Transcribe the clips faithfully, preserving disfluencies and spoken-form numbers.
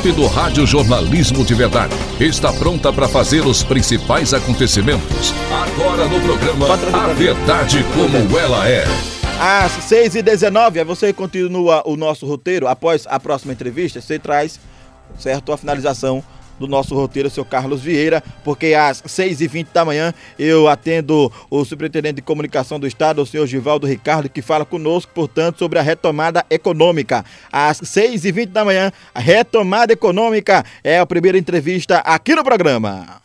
equipe do Rádio Jornalismo de Verdade está pronta para fazer os principais acontecimentos. Agora no programa A Verdade Como Ela É. Às seis e dezenove, você continua o nosso roteiro. Após a próxima entrevista, você traz, certo, a finalização do nosso roteiro, seu Carlos Vieira, porque às seis e vinte da manhã eu atendo o superintendente de comunicação do estado, o senhor Givaldo Ricardo, que fala conosco, portanto, sobre a retomada econômica. Às seis e vinte da manhã, a retomada econômica é a primeira entrevista aqui no programa.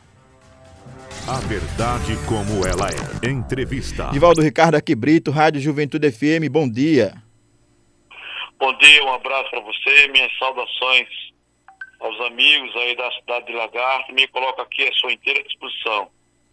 A Verdade Como Ela É. Entrevista. Givaldo Ricardo aqui, Brito, Rádio Juventude F M, bom dia. Bom dia, um abraço para você, minhas saudações aos amigos aí da cidade de Lagarto, me coloco aqui à sua inteira disposição.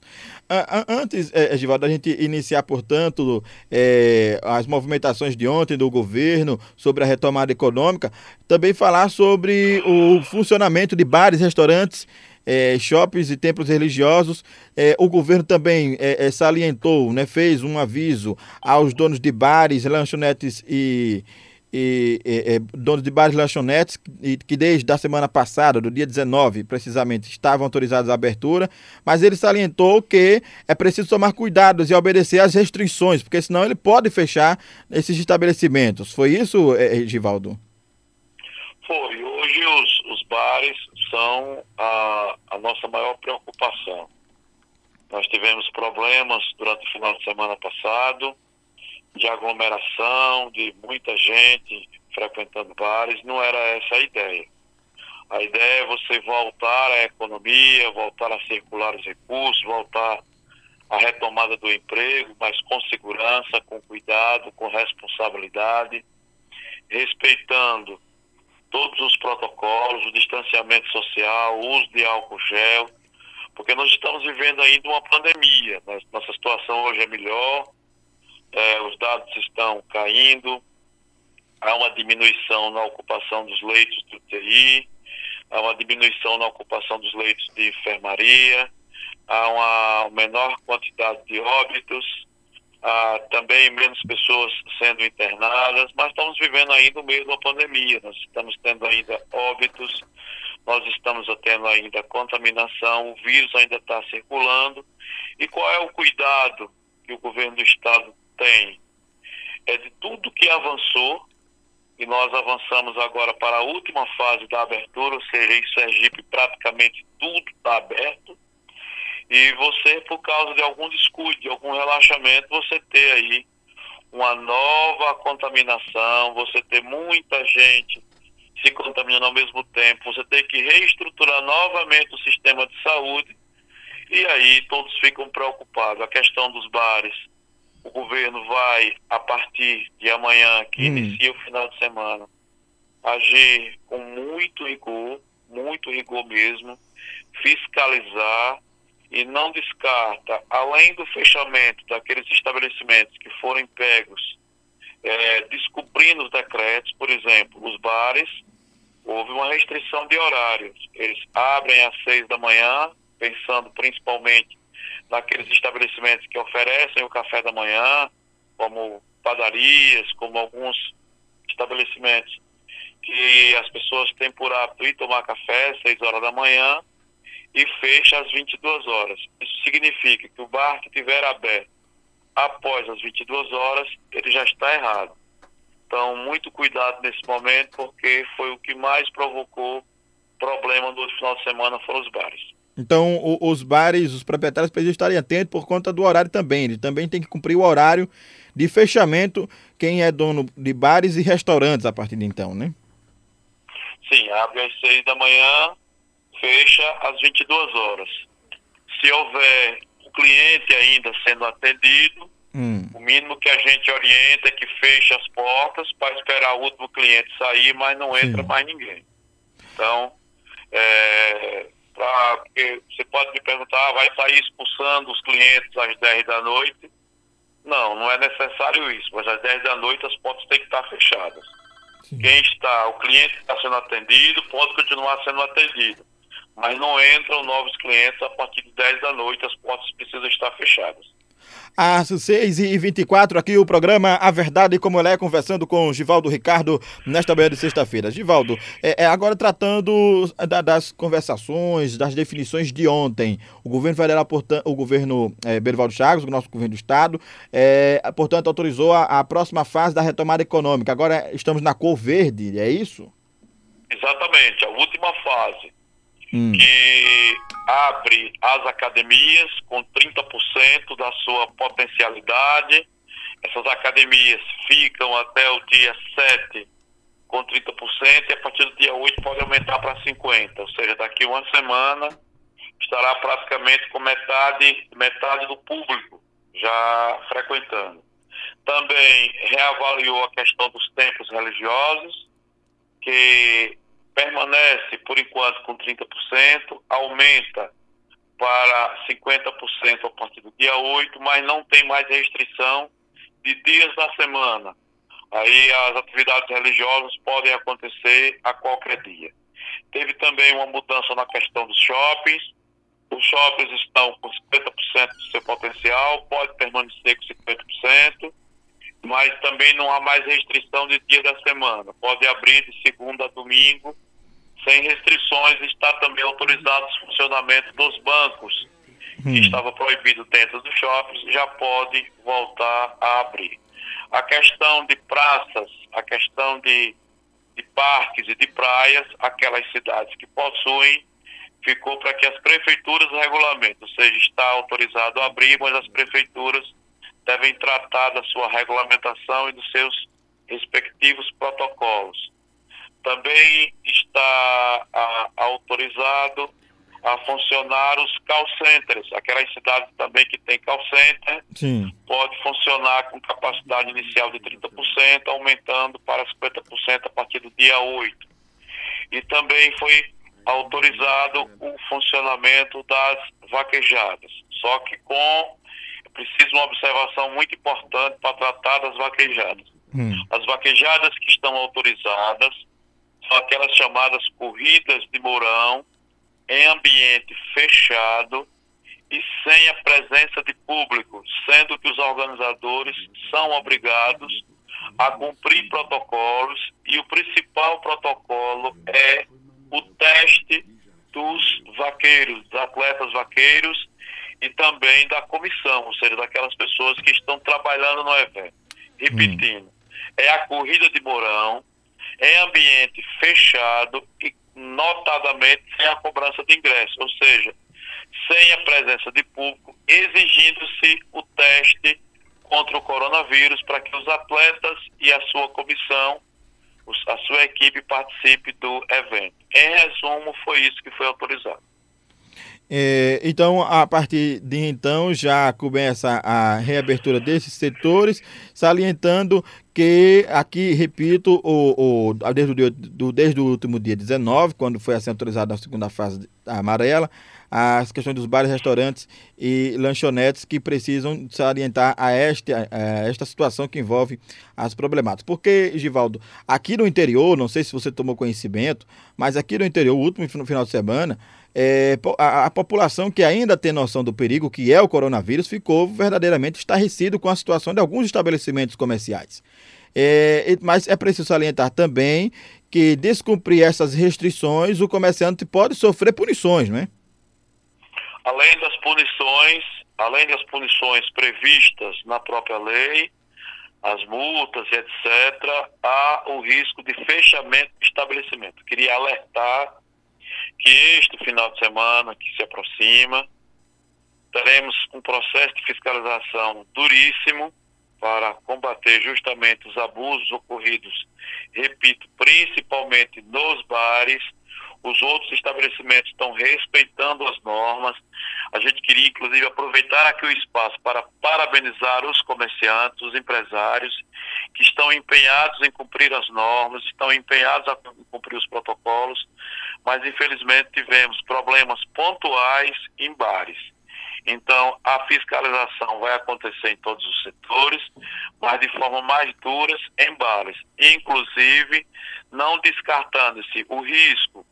Antes, é, Givaldo, da gente iniciar, portanto, é, as movimentações de ontem do governo sobre a retomada econômica, também falar sobre o funcionamento de bares, restaurantes, é, shoppings e templos religiosos. É, o governo também é, é, salientou, né, fez um aviso aos donos de bares, lanchonetes e... E, e, e donos de bares e lanchonetes que, que desde a semana passada, do dia dezenove, precisamente, estavam autorizados à abertura, mas ele salientou que é preciso tomar cuidados e obedecer às restrições, porque senão ele pode fechar esses estabelecimentos. Foi isso, Givaldo? Foi. Hoje os, os bares são a, a nossa maior preocupação. Nós tivemos problemas durante o final de semana passado, de aglomeração, de muita gente frequentando bares. Não era essa a ideia. A ideia é você voltar à economia, voltar a circular os recursos, voltar à retomada do emprego, mas com segurança, com cuidado, com responsabilidade, respeitando todos os protocolos, o distanciamento social, o uso de álcool gel, porque nós estamos vivendo ainda uma pandemia. Nossa situação hoje é melhor. É, os dados estão caindo, há uma diminuição na ocupação dos leitos de U T I, há uma diminuição na ocupação dos leitos de enfermaria, há uma menor quantidade de óbitos, há também menos pessoas sendo internadas, mas estamos vivendo ainda o meio da pandemia, nós estamos tendo ainda óbitos, nós estamos tendo ainda contaminação, o vírus ainda está circulando. E qual é o cuidado que o governo do estado tem? É de tudo que avançou, e nós avançamos agora para a última fase da abertura, ou seja, em Sergipe praticamente tudo está aberto, e você, por causa de algum descuido, de algum relaxamento, você ter aí uma nova contaminação, você ter muita gente se contaminando ao mesmo tempo, você ter que reestruturar novamente o sistema de saúde, e aí todos ficam preocupados. A questão dos bares, o governo vai, a partir de amanhã, que hum. inicia o final de semana, agir com muito rigor, muito rigor mesmo, fiscalizar, e não descarta, além do fechamento daqueles estabelecimentos que forem pegos, é, descobrindo os decretos, por exemplo, os bares, houve uma restrição de horários. Eles abrem às seis da manhã, pensando principalmente naqueles estabelecimentos que oferecem o café da manhã, como padarias, como alguns estabelecimentos que as pessoas têm por hábito ir tomar café às seis horas da manhã, e fecha às vinte e duas horas. Isso significa que o bar que estiver aberto após as vinte e duas horas, ele já está errado. Então, muito cuidado nesse momento, porque foi o que mais provocou problema no final de semana, foram os bares. Então, o, os bares, os proprietários precisam estarem atentos por conta do horário também. Eles também têm que cumprir o horário de fechamento, quem é dono de bares e restaurantes a partir de então, né? Sim, abre às seis da manhã, fecha às vinte e duas horas. Se houver o cliente ainda sendo atendido, hum. o mínimo que a gente orienta é que feche as portas para esperar o último cliente sair, mas não entra Sim. mais ninguém. Então, é, pra, porque você pode me perguntar, vai sair expulsando os clientes às dez da noite? Não, não é necessário isso, mas às dez da noite as portas têm que estar fechadas. Sim. Quem está, o cliente que está sendo atendido, pode continuar sendo atendido, mas não entram novos clientes a partir de dez da noite, as portas precisam estar fechadas. Às seis e vinte e quatro, aqui o programa A Verdade Como Ela É, conversando com Givaldo Ricardo nesta manhã de sexta-feira. Givaldo, é, é agora tratando da, das conversações, das definições de ontem. O governo federal, portanto, o governo é, Belivaldo Chagas, o nosso governo do estado, é, portanto, autorizou a, a próxima fase da retomada econômica. Agora estamos na cor verde, é isso? Exatamente, a última fase. Hum. Que abre as academias com trinta por cento da sua potencialidade. Essas academias ficam até o dia sete com trinta por cento e a partir do dia oito pode aumentar para cinquenta por cento. Ou seja, daqui uma semana estará praticamente com metade, metade do público já frequentando. Também reavaliou a questão dos templos religiosos, que permanece, por enquanto, com trinta por cento, aumenta para cinquenta por cento a partir do dia oito, mas não tem mais restrição de dias da semana. Aí as atividades religiosas podem acontecer a qualquer dia. Teve também uma mudança na questão dos shoppings. Os shoppings estão com cinquenta por cento do seu potencial, pode permanecer com cinquenta por cento, mas também não há mais restrição de dia da semana. Pode abrir de segunda a domingo, sem restrições. Está também autorizado o funcionamento dos bancos, hum. que estava proibido dentro dos shoppings, já pode voltar a abrir. A questão de praças, a questão de, de parques e de praias, aquelas cidades que possuem, ficou para que as prefeituras regulamentem, ou seja, está autorizado a abrir, mas as prefeituras devem tratar da sua regulamentação e dos seus respectivos protocolos. Também está a, autorizado a funcionar os call centers, aquelas cidades também que tem call center, Sim. pode funcionar com capacidade inicial de trinta por cento, aumentando para cinquenta por cento a partir do dia oito. E também foi autorizado o funcionamento das vaquejadas, só que com, é preciso uma observação muito importante para tratar das vaquejadas. Hum. As vaquejadas que estão autorizadas são aquelas chamadas corridas de mourão em ambiente fechado e sem a presença de público, sendo que os organizadores são obrigados a cumprir protocolos, e o principal protocolo é o teste dos vaqueiros, dos atletas vaqueiros e também da comissão, ou seja, daquelas pessoas que estão trabalhando no evento. Repetindo, hum. é a corrida de mourão em ambiente fechado e notadamente sem a cobrança de ingresso, ou seja, sem a presença de público, exigindo-se o teste contra o coronavírus para que os atletas e a sua comissão, a sua equipe, participe do evento. Em resumo, foi isso que foi autorizado. É, então, a partir de então, já começa a reabertura desses setores, salientando que aqui, repito, o, o, desde, o, do, desde o último dia dezenove, quando foi assim autorizada a segunda fase amarela, as questões dos bares, restaurantes e lanchonetes que precisam salientar a esta, a esta situação que envolve as problemáticas. Porque, Givaldo, aqui no interior, não sei se você tomou conhecimento, mas aqui no interior, o último final de semana, é, a, a população que ainda tem noção do perigo que é o coronavírus ficou verdadeiramente estarrecido com a situação de alguns estabelecimentos comerciais. É, mas é preciso salientar também que descumprir essas restrições, o comerciante pode sofrer punições, não é? Além das punições, além das punições previstas na própria lei, as multas e etcétera, há o risco de fechamento de estabelecimento. Queria alertar que este final de semana que se aproxima, teremos um processo de fiscalização duríssimo para combater justamente os abusos ocorridos, repito, principalmente nos bares. Os outros estabelecimentos estão respeitando as normas. A gente queria, inclusive, aproveitar aqui o espaço para parabenizar os comerciantes, os empresários, que estão empenhados em cumprir as normas, estão empenhados em cumprir os protocolos, mas, infelizmente, tivemos problemas pontuais em bares. Então, a fiscalização vai acontecer em todos os setores, mas de forma mais dura em bares, inclusive não descartando-se o risco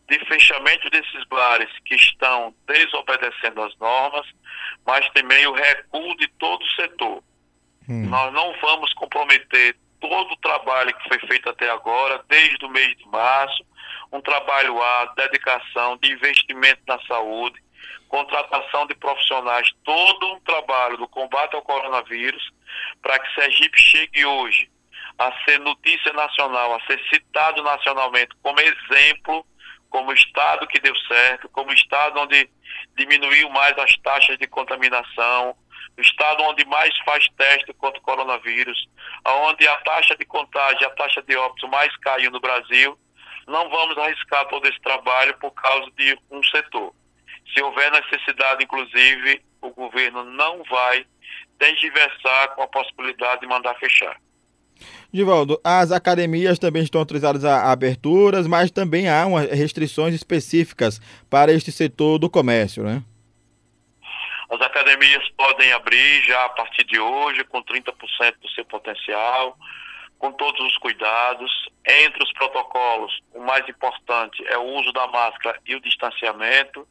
de fechamento desses bares que estão desobedecendo as normas, mas também o recuo de todo o setor. Hum. Nós não vamos comprometer todo o trabalho que foi feito até agora, desde o mês de março, um trabalho árduo, dedicação, de investimento na saúde, contratação de profissionais, todo um trabalho do combate ao coronavírus, para que Sergipe chegue hoje a ser notícia nacional, a ser citado nacionalmente como exemplo, como estado que deu certo, como estado onde diminuiu mais as taxas de contaminação, o estado onde mais faz teste contra o coronavírus, onde a taxa de contágio, a taxa de óbito mais caiu no Brasil. Não vamos arriscar todo esse trabalho por causa de um setor. Se houver necessidade, inclusive, o governo não vai tergiversar com a possibilidade de mandar fechar. Givaldo, as academias também estão autorizadas a aberturas, mas também há umas restrições específicas para este setor do comércio, né? As academias podem abrir já a partir de hoje, com trinta por cento do seu potencial, com todos os cuidados. Entre os protocolos, o mais importante é o uso da máscara e o distanciamento,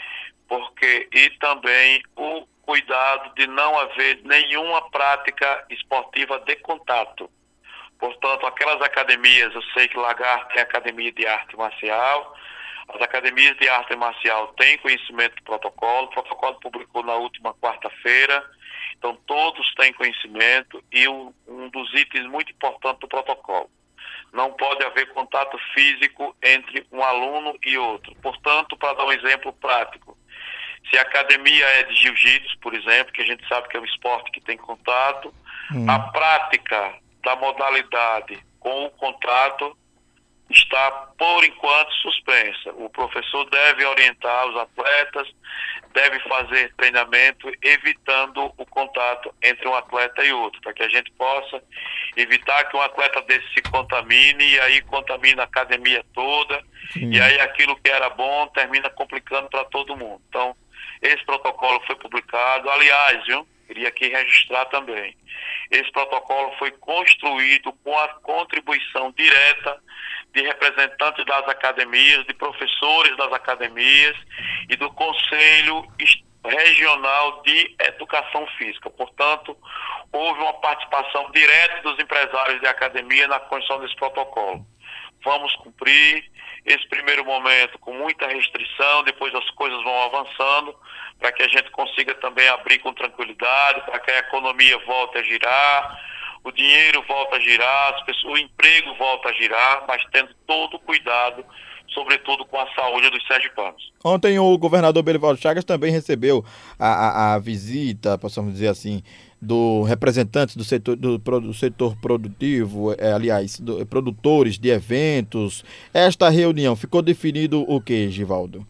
porque e também o cuidado de não haver nenhuma prática esportiva de contato. Portanto, aquelas academias, eu sei que Lagarto tem academia de arte marcial, as academias de arte marcial têm conhecimento do protocolo, o protocolo publicou na última quarta-feira, então todos têm conhecimento e um, um dos itens muito importantes do protocolo. Não pode haver contato físico entre um aluno e outro. Portanto, para dar um exemplo prático, se a academia é de jiu-jitsu, por exemplo, que a gente sabe que é um esporte que tem contato, hum. a prática da modalidade com o contato está, por enquanto, suspensa. O professor deve orientar os atletas, deve fazer treinamento, evitando o contato entre um atleta e outro, para que a gente possa evitar que um atleta desse se contamine e aí contamina a academia toda, Sim. e aí aquilo que era bom termina complicando para todo mundo. Então, esse protocolo foi publicado. Aliás, viu, queria aqui registrar também, esse protocolo foi construído com a contribuição direta de representantes das academias, de professores das academias e do Conselho Regional de Educação Física. Portanto, houve uma participação direta dos empresários de academia na construção desse protocolo. Vamos cumprir esse primeiro momento com muita restrição, depois as coisas vão avançando, para que a gente consiga também abrir com tranquilidade, para que a economia volte a girar, o dinheiro volta a girar, as pessoas, o emprego volta a girar, mas tendo todo o cuidado, sobretudo com a saúde dos sergipanos. Ontem o governador Belivaldo Chagas também recebeu a, a, a visita, possamos dizer assim, do representante do setor, do, do setor produtivo, é, aliás, do, produtores de eventos. Esta reunião, ficou definido o que, Givaldo?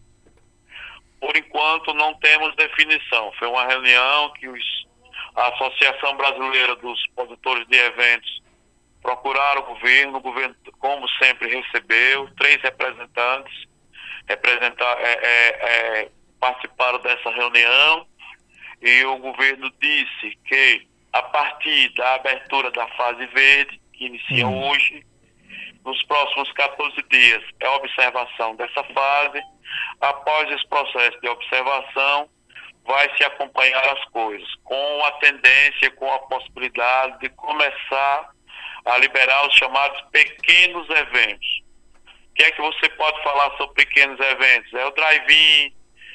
Por enquanto não temos definição. Foi uma reunião que os, a Associação Brasileira dos Produtores de Eventos procuraram o governo, o governo, como sempre, recebeu três representantes, representar, é, é, é, participaram dessa reunião, e o governo disse que a partir da abertura da fase verde, que inicia uhum. hoje, nos próximos quatorze dias é a observação dessa fase. Após esse processo de observação, vai se acompanhar as coisas, com a tendência, com a possibilidade de começar a liberar os chamados pequenos eventos. O que é que você pode falar sobre pequenos eventos? É o drive-in,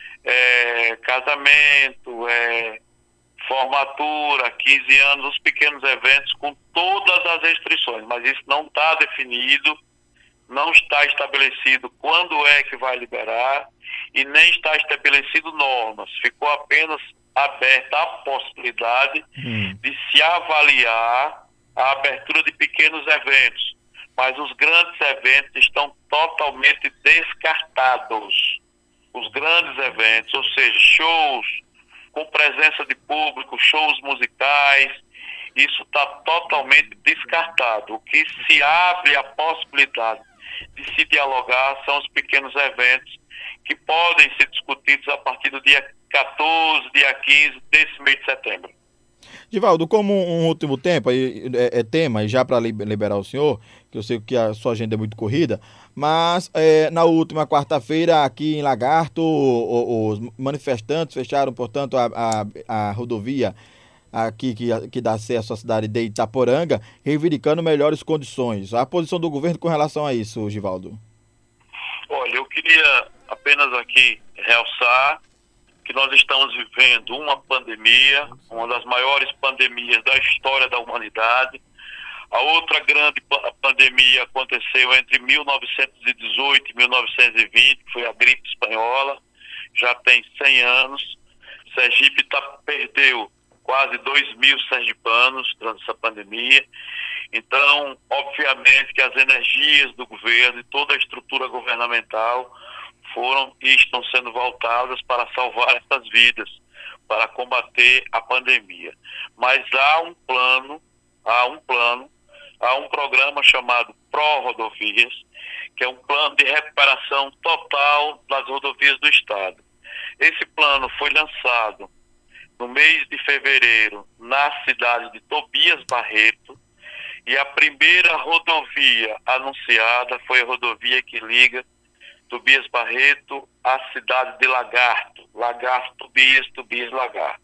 é casamento, é formatura, quinze anos, os pequenos eventos com todas as restrições, mas isso não está definido, não está estabelecido quando é que vai liberar e nem está estabelecido normas. Ficou apenas aberta a possibilidade hum. de se avaliar a abertura de pequenos eventos, mas os grandes eventos estão totalmente descartados. Os grandes eventos, ou seja, shows com presença de público, shows musicais, isso está totalmente descartado. O que se abre a possibilidade de se dialogar são os pequenos eventos que podem ser discutidos a partir do dia quatorze, dia quinze desse mês de setembro. Givaldo, como um último tempo, aí é, é tema, e já para liberar o senhor, que eu sei que a sua agenda é muito corrida, Mas é, na última quarta-feira, aqui em Lagarto, o, os manifestantes fecharam, portanto, a, a, a rodovia aqui que, que dá acesso à cidade de Itaporanga, reivindicando melhores condições. A posição do governo com relação a isso, Givaldo? Olha, eu queria apenas aqui realçar que nós estamos vivendo uma pandemia, uma das maiores pandemias da história da humanidade. A outra grande pandemia aconteceu entre mil novecentos e dezoito e mil novecentos e vinte, que foi a gripe espanhola, já tem cem anos. Sergipe tá, perdeu quase dois mil sergipanos durante essa pandemia. Então, obviamente que as energias do governo e toda a estrutura governamental foram e estão sendo voltadas para salvar essas vidas, para combater a pandemia. Mas há um plano, há um plano, há um programa chamado Pró-Rodovias, que é um plano de recuperação total das rodovias do Estado. Esse plano foi lançado no mês de fevereiro na cidade de Tobias Barreto, e a primeira rodovia anunciada foi a rodovia que liga Tobias Barreto à cidade de Lagarto, Lagarto, Tobias, Tobias, Lagarto.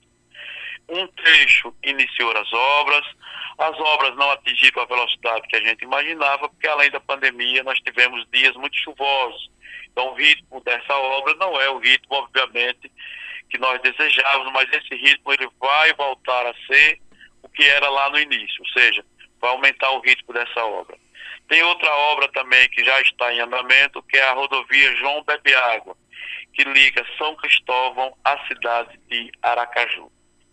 Um trecho iniciou as obras, as obras não atingiram a velocidade que a gente imaginava, porque além da pandemia nós tivemos dias muito chuvosos. Então o ritmo dessa obra não é o ritmo, obviamente, que nós desejávamos, mas esse ritmo ele vai voltar a ser o que era lá no início, ou seja, vai aumentar o ritmo dessa obra. Tem outra obra também que já está em andamento, que é a rodovia João Bebeágua, que liga São Cristóvão à cidade de Aracaju.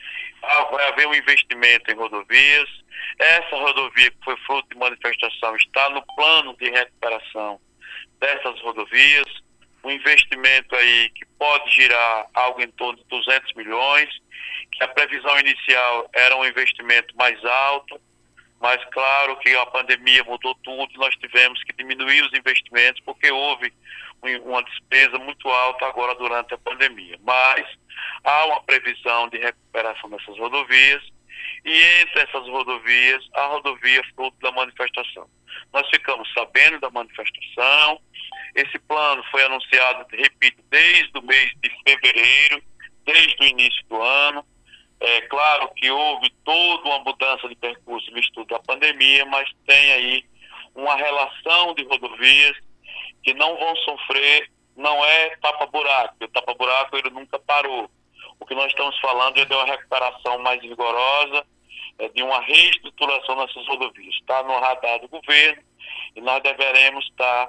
Ah, vai haver um investimento em rodovias. Essa rodovia que foi fruto de manifestação está no plano de recuperação dessas rodovias. Um investimento aí que pode girar algo em torno de duzentos milhões, que a previsão inicial era um investimento mais alto, mas claro que a pandemia mudou tudo, nós tivemos que diminuir os investimentos porque houve uma despesa muito alta agora durante a pandemia. Mas há uma previsão de recuperação dessas rodovias, e entre essas rodovias, a rodovia fruto da manifestação. Nós ficamos sabendo da manifestação, esse plano foi anunciado, repito, desde o mês de fevereiro, desde o início do ano. É claro que houve toda uma mudança de percurso no estudo da pandemia, mas tem aí uma relação de rodovias que não vão sofrer, não é tapa-buraco, o tapa-buraco ele nunca parou. O que nós estamos falando é de uma recuperação mais vigorosa, é de uma reestruturação nessas rodovias. Está no radar do governo e nós deveremos estar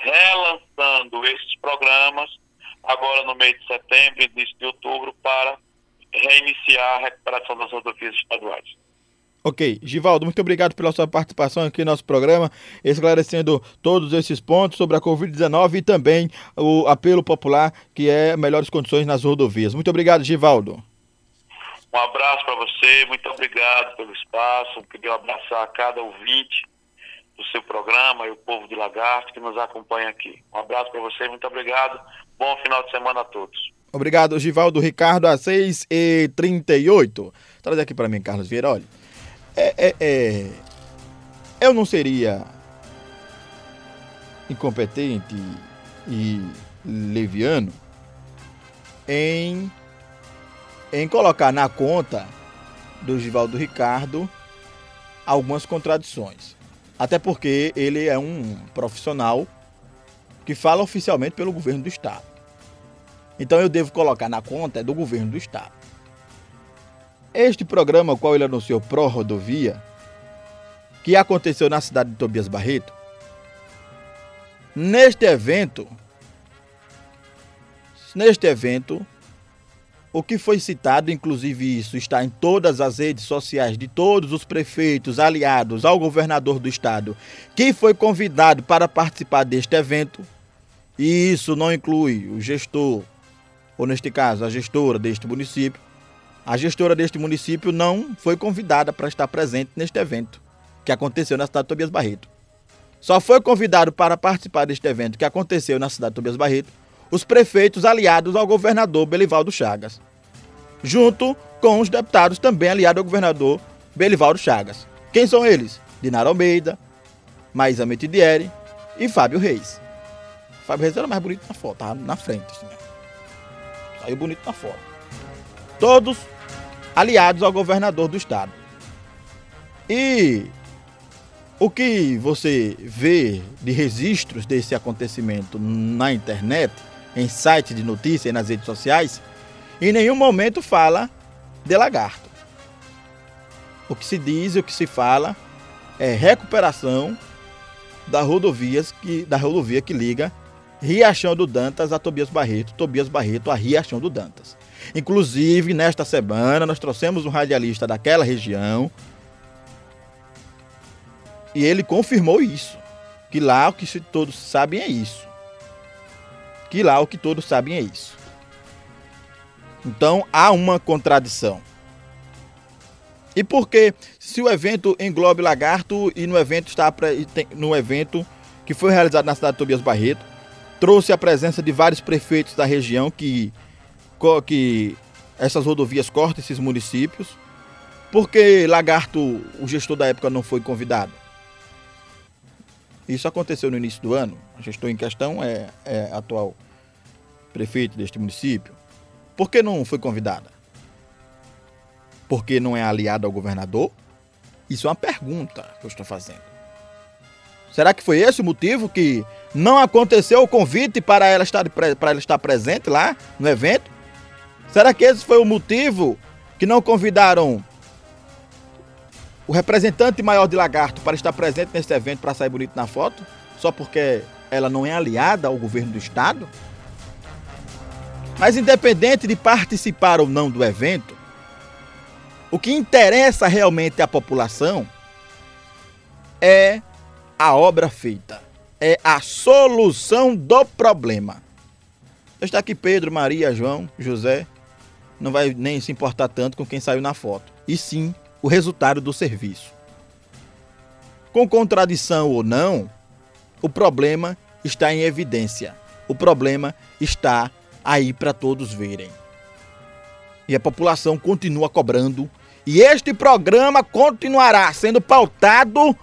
relançando esses programas agora no mês de setembro e início de outubro para reiniciar a recuperação das rodovias estaduais. Ok. Givaldo, muito obrigado pela sua participação aqui no nosso programa, esclarecendo todos esses pontos sobre a covid dezenove e também o apelo popular que é melhores condições nas rodovias. Muito obrigado, Givaldo. Um abraço para você, muito obrigado pelo espaço. Queria abraçar cada ouvinte do seu programa e o povo de Lagarto que nos acompanha aqui. Um abraço para você, muito obrigado. Bom final de semana a todos. Obrigado, Givaldo. Ricardo, às seis e trinta e oito. Traz aqui para mim, Carlos Vieira, olha. É, é, é, eu não seria incompetente e leviano em, em colocar na conta do Givaldo Ricardo algumas contradições. Até porque ele é um profissional que fala oficialmente pelo governo do Estado. Então eu devo colocar na conta do governo do Estado. Este programa, o qual ele anunciou, Pró-Rodovia, que aconteceu na cidade de Tobias Barreto, neste evento, neste evento, o que foi citado, inclusive isso está em todas as redes sociais de todos os prefeitos aliados ao governador do estado, que foi convidado para participar deste evento, e isso não inclui o gestor, ou neste caso, a gestora deste município. A gestora deste município não foi convidada para estar presente neste evento que aconteceu na cidade de Tobias Barreto. Só foi convidado para participar deste evento que aconteceu na cidade de Tobias Barreto os prefeitos aliados ao governador Belivaldo Chagas, junto com os deputados também aliados ao governador Belivaldo Chagas. Quem são eles? Dinara Almeida, Maísa Metidieri e Fábio Reis. Fábio Reis era mais bonito na foto, tava na frente. Assim, né? Saiu bonito na foto. Todos aliados ao governador do estado. E o que você vê de registros desse acontecimento na internet, em sites de notícia e nas redes sociais, em nenhum momento fala de lagarto. O que se diz e o que se fala é recuperação da, rodovias que, da rodovia que liga Riachão do Dantas a Tobias Barreto, Tobias Barreto a Riachão do Dantas. Inclusive, nesta semana, nós trouxemos um radialista daquela região e ele confirmou isso, que lá o que todos sabem é isso. Que lá o que todos sabem é isso. Então, há uma contradição. E por que, se o evento englobe lagarto e no evento, está, no evento que foi realizado na cidade de Tobias Barreto, trouxe a presença de vários prefeitos da região que, que essas rodovias cortam esses municípios, por que lagarto, o gestor da época, não foi convidado? Isso aconteceu no início do ano. O gestor em questão é, é atual prefeito deste município. Por que não foi convidada? Porque não é aliado ao governador? Isso é uma pergunta que eu estou fazendo. Será que foi esse o motivo que não aconteceu o convite para ela estar, para ela estar presente lá no evento? Será que esse foi o motivo que não convidaram o representante maior de lagarto para estar presente nesse evento para sair bonito na foto? Só porque ela não é aliada ao governo do estado? Mas independente de participar ou não do evento, o que interessa realmente à população é a obra feita, é a solução do problema. Está aqui Pedro, Maria, João, José, não vai nem se importar tanto com quem saiu na foto, e sim o resultado do serviço. Com contradição ou não, o problema está em evidência, o problema está aí para todos verem. E a população continua cobrando. E este programa continuará sendo pautado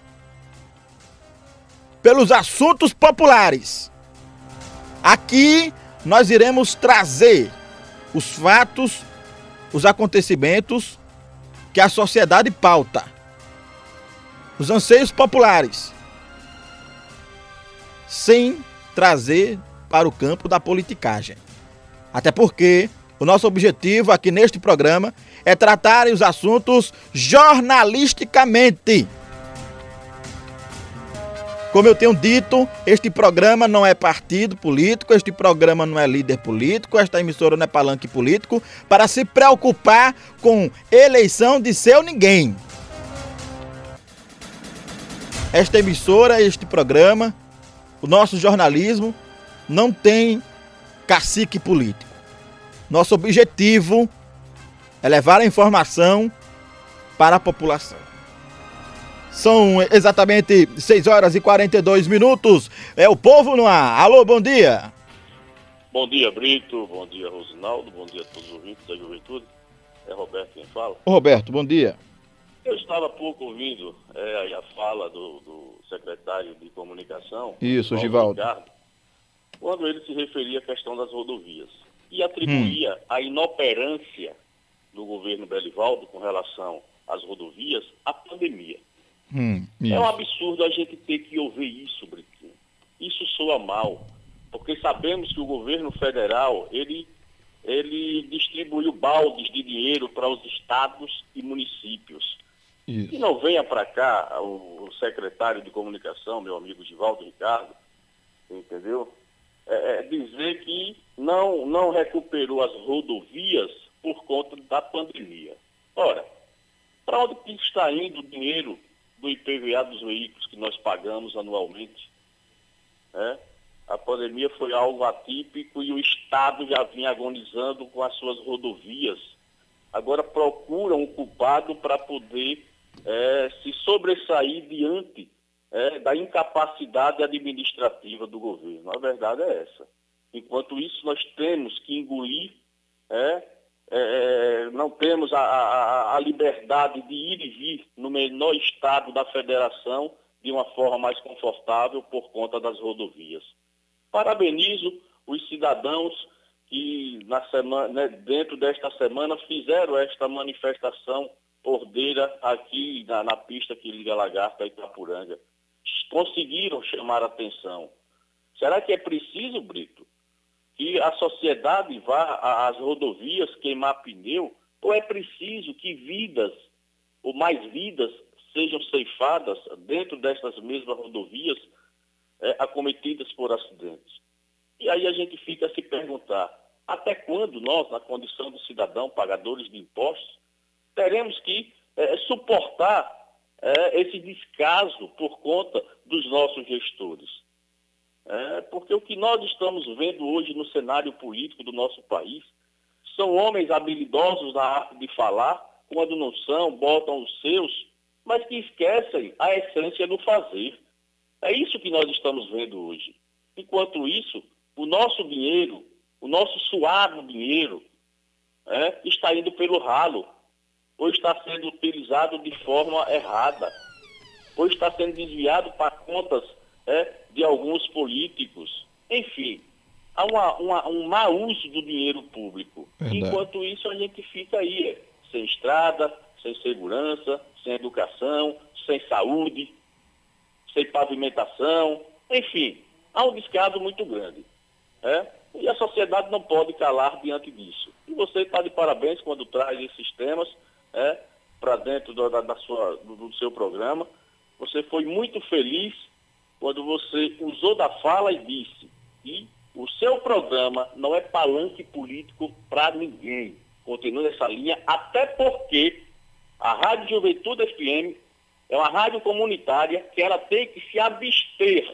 pelos assuntos populares. Aqui nós iremos trazer os fatos, os acontecimentos que a sociedade pauta, os anseios populares, sem trazer para o campo da politicagem. Até porque o nosso objetivo aqui neste programa é tratar os assuntos jornalisticamente. Como eu tenho dito, este programa não é partido político, este programa não é líder político, esta emissora não é palanque político para se preocupar com eleição de seu ninguém. Esta emissora, este programa, o nosso jornalismo não tem cacique político. Nosso objetivo é levar a informação para a população. São exatamente seis horas e quarenta e dois minutos. É o Povo no Ar. Alô, bom dia. Bom dia, Brito. Bom dia, Rosinaldo. Bom dia a todos os ouvintes da juventude. É Roberto quem fala. Ô, Roberto, bom dia. Eu estava há pouco ouvindo é, a fala do, do secretário de comunicação. Isso, Givaldo. Ricardo, quando ele se referia à questão das rodovias. E atribuía hum. a inoperância do governo Belivaldo com relação às rodovias à pandemia. Hum, é um absurdo a gente ter que ouvir isso, Britinho. Isso soa mal, porque sabemos que o governo federal, ele, ele distribuiu baldes de dinheiro para os estados e municípios. Isso. E não venha para cá o, o secretário de comunicação, meu amigo Givaldo Ricardo, entendeu? É, é dizer que não, não recuperou as rodovias por conta da pandemia. Ora, para onde que está indo o dinheiro do I P V A dos veículos que nós pagamos anualmente? É? A pandemia foi algo atípico e o Estado já vinha agonizando com as suas rodovias. Agora procura um culpado para poder é, se sobressair diante é, da incapacidade administrativa do governo. A verdade é essa. Enquanto isso, nós temos que engolir, é, é, não temos a, a, a liberdade de ir e vir no menor estado da federação de uma forma mais confortável por conta das rodovias. Parabenizo os cidadãos que na semana, né, dentro desta semana fizeram esta manifestação ordeira aqui na, na pista que liga Lagarto a Itapuranga. Conseguiram chamar a atenção. Será que é preciso, Brito, que a sociedade vá às rodovias queimar pneu? Ou é preciso que vidas, ou mais vidas, sejam ceifadas dentro destas mesmas rodovias é, acometidas por acidentes? E aí a gente fica a se perguntar, até quando nós, na condição de cidadão, pagadores de impostos, teremos que é, suportar é, esse descaso por conta dos nossos gestores? É, porque o que nós estamos vendo hoje no cenário político do nosso país são homens habilidosos na arte de falar, quando não são, botam os seus, mas que esquecem a essência do fazer. É isso que nós estamos vendo hoje. Enquanto isso, o nosso dinheiro, o nosso suado dinheiro, é, está indo pelo ralo, ou está sendo utilizado de forma errada, ou está sendo desviado para contas é, de alguns políticos. Enfim, há uma, uma, um mau uso do dinheiro público. Verdade. Enquanto isso, a gente fica aí, é, sem estrada, sem segurança, sem educação, sem saúde, sem pavimentação, enfim, há um descaso muito grande. É? E a sociedade não pode calar diante disso. E você está de parabéns quando traz esses temas é, para dentro do, da, da sua, do, do seu programa. Você foi muito feliz quando você usou da fala e disse que o seu programa não é palanque político para ninguém. Continua nessa linha, até porque a Rádio Juventude F M é uma rádio comunitária que ela tem que se abster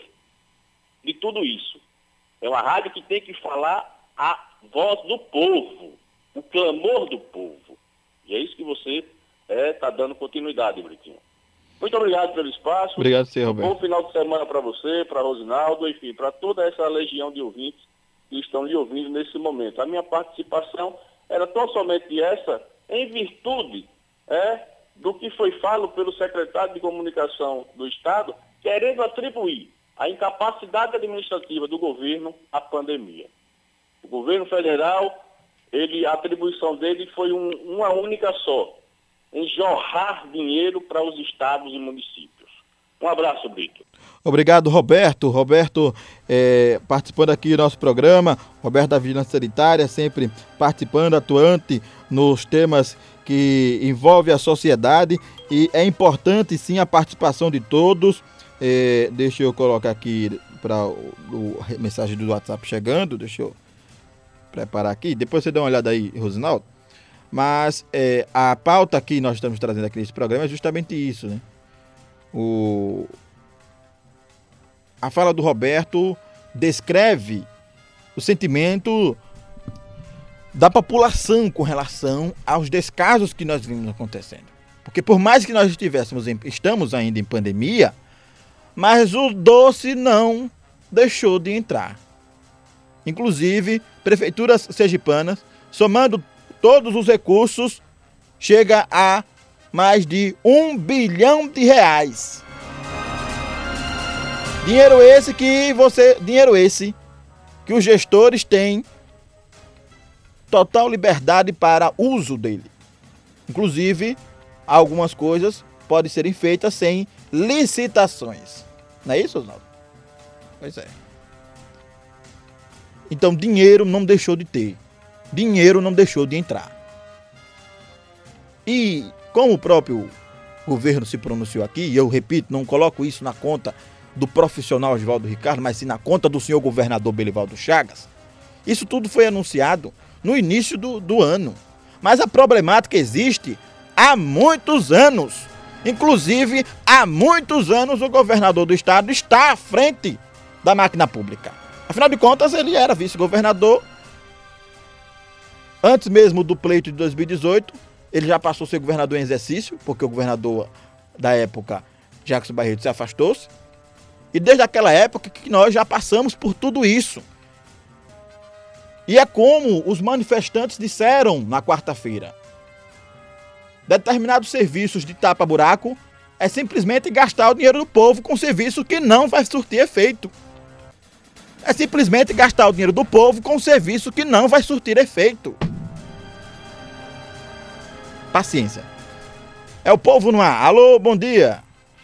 de tudo isso. É uma rádio que tem que falar a voz do povo, o clamor do povo. E é isso que você está é, dando continuidade, Britinho. Muito obrigado pelo espaço. Obrigado, senhor Roberto. Um bom final de semana para você, para Rosinaldo, enfim, para toda essa legião de ouvintes que estão lhe ouvindo nesse momento. A minha participação era tão somente essa, em virtude é, do que foi falado pelo secretário de Comunicação do Estado, querendo atribuir a incapacidade administrativa do governo à pandemia. O governo federal, ele, a atribuição dele foi um, uma única só, em jorrar dinheiro para os estados e municípios. Um abraço, Brito. Obrigado, Roberto. Roberto é, participando aqui do nosso programa, Roberto da Vigilância Sanitária, sempre participando, atuante nos temas que envolvem a sociedade, e é importante sim a participação de todos. É, deixa eu colocar aqui para a mensagem do WhatsApp chegando, deixa eu preparar aqui, depois você dá uma olhada aí, Rosinaldo. Mas é, a pauta que nós estamos trazendo aqui nesse programa é justamente isso, né? O... A fala do Roberto descreve o sentimento da população com relação aos descasos que nós vimos acontecendo. Porque por mais que nós estivéssemos em, estamos ainda em pandemia, mas o doce não deixou de entrar. Inclusive, prefeituras sergipanas, somando todos os recursos, chega a mais de um bilhão de reais. Dinheiro esse que você, dinheiro esse que os gestores têm total liberdade para uso dele. Inclusive, algumas coisas podem serem feitas sem licitações. Não é isso, Osnaldo? Pois é. Então, dinheiro não deixou de ter. Dinheiro não deixou de entrar. E, como o próprio governo se pronunciou aqui, e eu repito, não coloco isso na conta do profissional Oswaldo Ricardo, mas sim na conta do senhor governador Belivaldo Chagas, isso tudo foi anunciado no início do, do ano. Mas a problemática existe há muitos anos. Inclusive, há muitos anos o governador do estado está à frente da máquina pública. Afinal de contas, ele era vice-governador. Antes mesmo do pleito de dois mil e dezoito, ele já passou a ser governador em exercício, porque o governador da época, Jacques Barreto, se afastou-se. E desde aquela época que nós já passamos por tudo isso. E é como os manifestantes disseram na quarta-feira. Determinados serviços de tapa-buraco é simplesmente gastar o dinheiro do povo com serviço que não vai surtir efeito. é simplesmente gastar o dinheiro do povo com um serviço que não vai surtir efeito. Paciência. É o povo no ar. Alô, bom dia.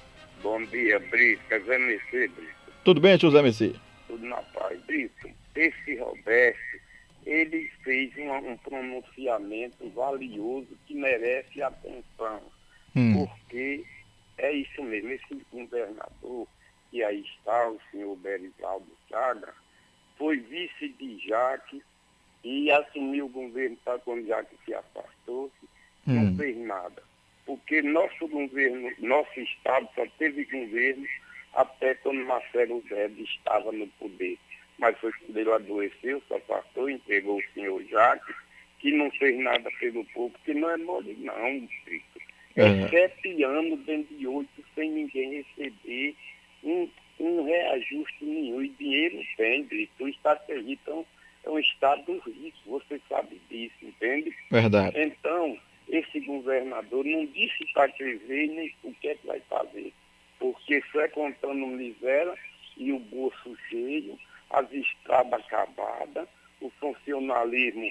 Bom dia, Brito. Zé Messê, Brito. Tudo bem, tio Zé Messê? Tudo na paz. Brito, esse Roberto, ele fez um, um pronunciamento valioso que merece atenção. Hum. Porque é isso mesmo, esse governador, que aí está, o senhor Belivaldo Chagas, foi vice de Jaque e assumiu o governo, tá, quando Jaque se afastou-se, hum. não fez nada. Porque nosso governo, nosso estado só teve governo até quando Marcelo Zé estava no poder. Mas foi quando ele adoeceu, se afastou, entregou o senhor Jaque, que não fez nada pelo povo, porque não é mole não, Brito. É uhum. sete anos dentro de oito sem ninguém receber um, um reajuste nenhum. E dinheiro tem, Brito. O estado de então, é um estado rico, você sabe disso, entende? Verdade. Então, esse governador não disse para escrever nem o que é que vai fazer. Porque só é contando miséria e o bolso cheio, as estradas acabadas, o funcionalismo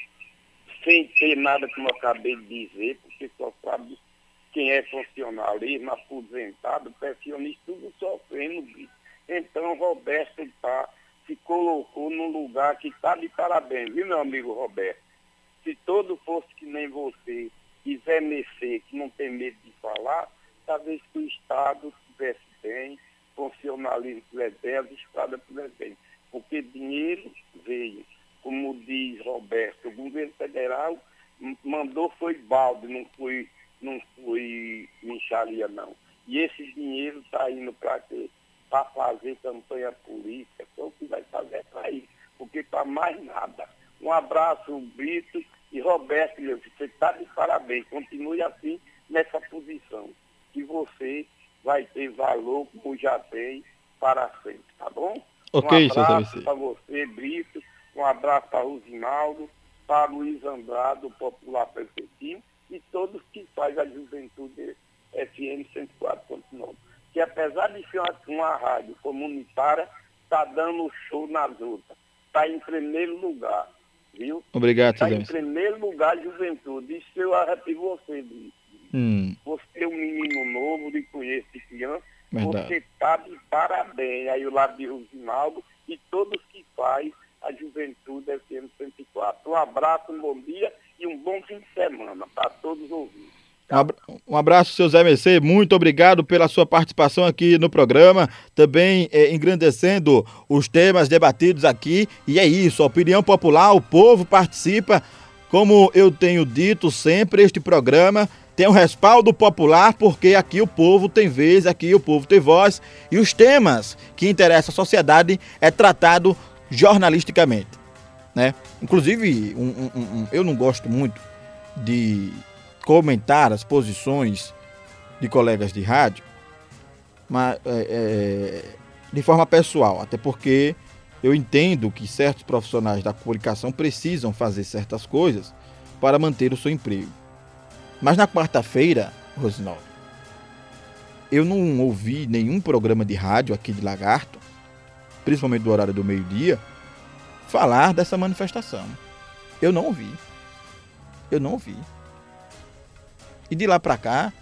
sem ter nada, como eu acabei de dizer, porque só sabe quem é funcionalismo, aposentado, pensionista, tudo sofrendo. Então, Roberto tá, se colocou num lugar que está de parabéns, viu, meu amigo Roberto? Se todo fosse que nem você, quiser mexer, que não tem medo de falar, talvez que o Estado tivesse bem, funcionalismo tivesse bem, as estradas tivessem bem. Porque dinheiro veio, como diz Roberto, o governo federal mandou foi balde, não foi, não foi mixaria não. E esse dinheiro está indo para quê? Para fazer campanha política, só o que vai fazer é para isso, porque para mais nada. Um abraço, Brito. E Roberto, meu filho, você está de parabéns. Continue assim nessa posição. Que você vai ter valor como já tem para sempre, tá bom? Ok, um abraço para você, Brito. Um abraço para o Rosinaldo, para Luiz Andrade, o popular perfeitinho, e todos que fazem a Juventude F M cento e quatro ponto nove. Que apesar de ser uma, uma rádio comunitária, está dando show nas outras. Está em primeiro lugar. Viu? Obrigado, Está em primeiro lugar a juventude. Isso eu arrepio você, Brito. Hum. Você é um menino novo, lhe conheço de criança. Verdade. Você está de parabéns. Aí o lado de Rosinaldo e todos que fazem a Juventude F M cento e quatro. Um abraço, um bom dia e um bom fim de semana para todos ouvirem. Um abraço, seu Zé Messê, muito obrigado pela sua participação aqui no programa, também é, engrandecendo os temas debatidos aqui, e é isso, a opinião popular, o povo participa, como eu tenho dito sempre, este programa tem um respaldo popular, porque aqui o povo tem vez, aqui o povo tem voz, e os temas que interessam a sociedade é tratado jornalisticamente, né? Inclusive, um, um, um, eu não gosto muito de comentar as posições de colegas de rádio, mas é, é, de forma pessoal, até porque eu entendo que certos profissionais da comunicação precisam fazer certas coisas para manter o seu emprego. Mas na quarta-feira, Rosinaldo, eu não ouvi nenhum programa de rádio aqui de Lagarto, principalmente do horário do meio-dia, falar dessa manifestação. Eu não ouvi. Eu não ouvi. E de lá para cá,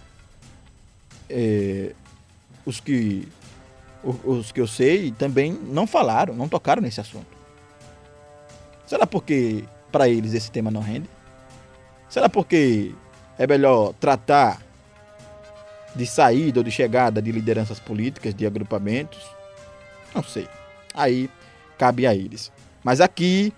é, os, que, os que eu sei também não falaram, não tocaram nesse assunto. Será porque para eles esse tema não rende? Será porque é melhor tratar de saída ou de chegada de lideranças políticas, de agrupamentos? Não sei. Aí cabe a eles. Mas aqui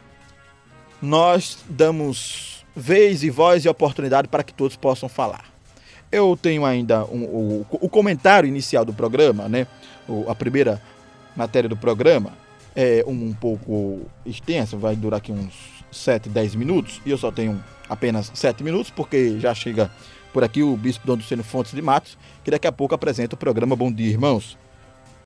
nós damos vez e voz e oportunidade para que todos possam falar. Eu tenho ainda um, o, o comentário inicial do programa, né? O, a primeira matéria do programa é um, um pouco extensa, vai durar aqui uns sete, dez minutos, e eu só tenho apenas sete minutos, porque já chega por aqui o bispo Dom Duceno Fontes de Matos, que daqui a pouco apresenta o programa Bom Dia, Irmãos.